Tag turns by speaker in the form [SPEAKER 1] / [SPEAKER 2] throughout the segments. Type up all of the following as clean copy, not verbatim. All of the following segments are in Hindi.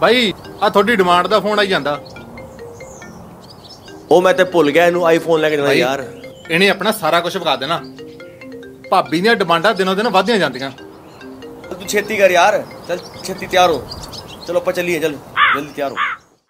[SPEAKER 1] भाई आ थोड़ी डिमांड दा फोन आई जांदा।
[SPEAKER 2] ओ मैं ते भुल गया इनू आईफोन लेके जाना यार।
[SPEAKER 1] इन्हें अपना सारा कुछ विखा देना। भाभी दी डिमांडा दिनों दिन वधदियां जांदियां।
[SPEAKER 2] तू छेती कर यार, चल छेती तैयार हो। चलो अपन चलिए, चल जल्दी तैयार हो।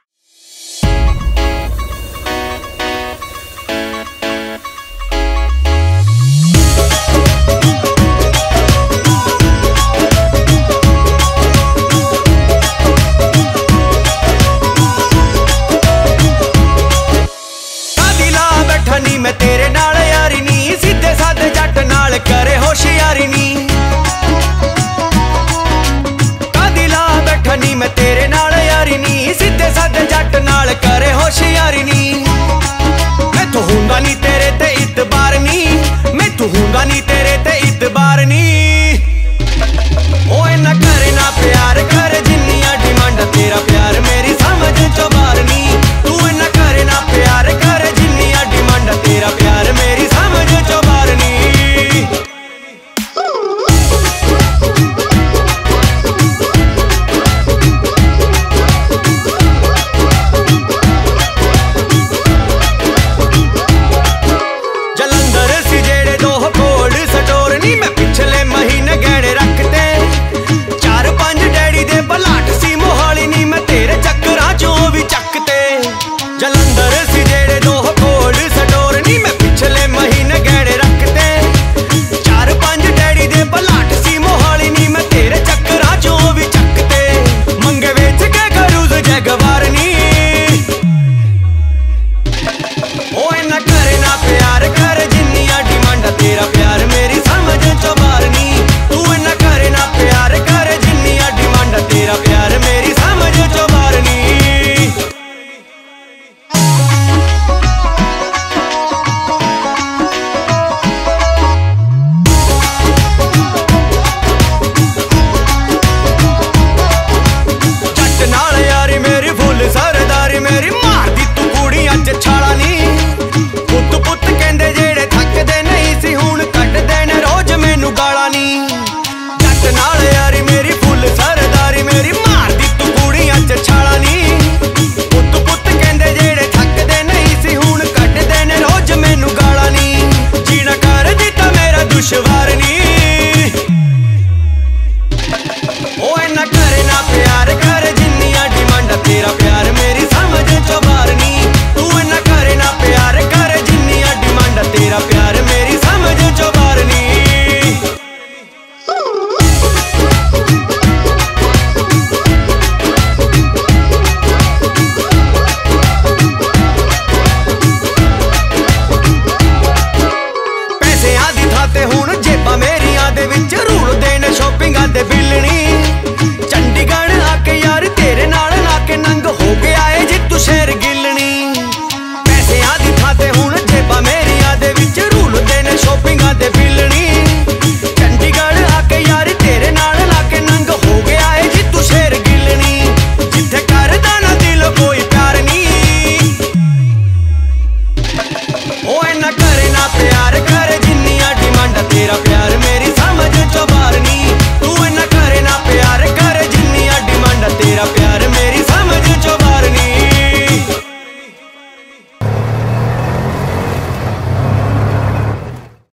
[SPEAKER 3] नी मैं तेरे नाल यारी नी, सीधे साधे जट नाल करे होशियारी नी। कादी ला बैठा नी मैं तेरे नाल यारी नी, सीधे साधे जट नाल करे होशियारी नी। मैं तो हूंगा नी तेरे ते इतबार नी, मैं तो हूंगा नी